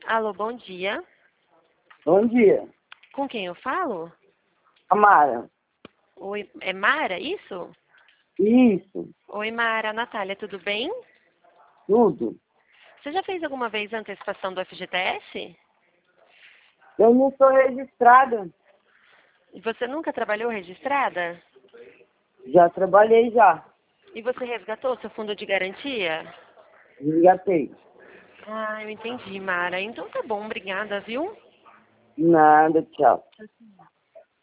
Alô, bom dia. Bom dia. Com quem eu falo? Amara. Oi, é Mara, isso? Isso, Oi, Mara. Natália, tudo bem? tudo. Você já fez alguma vez a antecipação do FGTS? Eu não sou registrada. E você nunca trabalhou registrada? Já trabalhei já. E você resgatou seu fundo de garantia? Resgatei. Ah, eu entendi, Mara. Então tá bom, obrigada, viu? Nada, tchau.